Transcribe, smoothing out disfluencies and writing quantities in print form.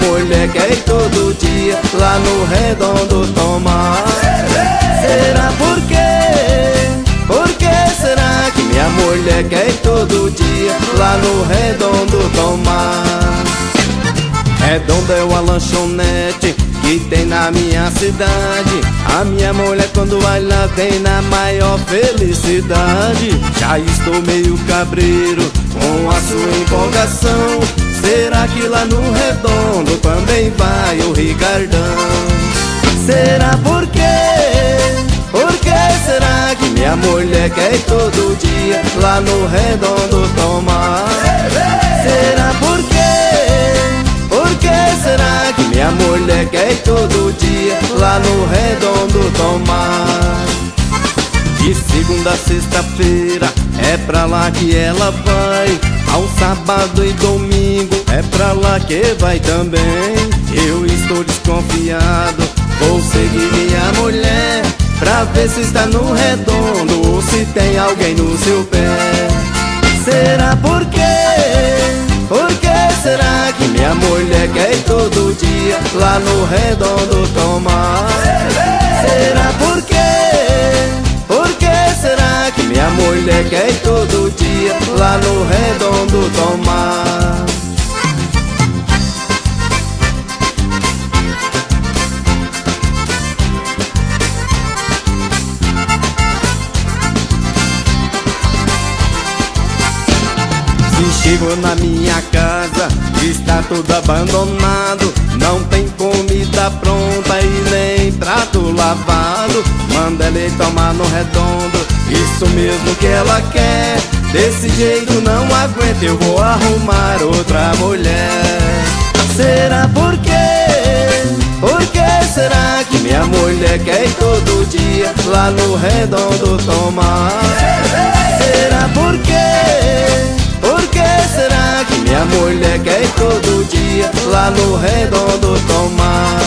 mulher quer ir todo dia lá no Redondo tomar. Será por quê? Por que será que minha mulher quer ir todo dia lá no Redondo tomar? Redondo é uma lanchonete que tem na minha cidade. A minha mulher quando vai lá vem na maior felicidade. Já estou meio cabreiro com a sua empolgação. Será que lá no Redondo também vai o Ricardão? Será por quê? Por que será que minha mulher quer ir todo dia lá no Redondo tomar? Será por quê? Por que será que minha mulher quer ir todo dia lá no Redondo tomar? De segunda a sexta-feira é pra lá que ela vai. Ao sábado e domingo é pra lá que vai também. Eu estou desconfiado, vou seguir minha mulher pra ver se está no Redondo ou se tem alguém no seu pé. Será por quê? Por que será que minha mulher quer ir todo dia lá no Redondo tomar? Será por quê? Por que será que minha mulher quer ir todo dia lá no Redondo tomar? Se chego na minha casa, está tudo abandonado. Não tem comida pronta e nem prato lavado. Manda ela ir tomar no Redondo, isso mesmo que ela quer. Desse jeito não aguento, eu vou arrumar outra mulher. Será por quê? Por que será que minha mulher quer ir todo dia lá no Redondo tomar? Será por quê? Por que será que minha mulher quer ir todo dia lá no Redondo tomar?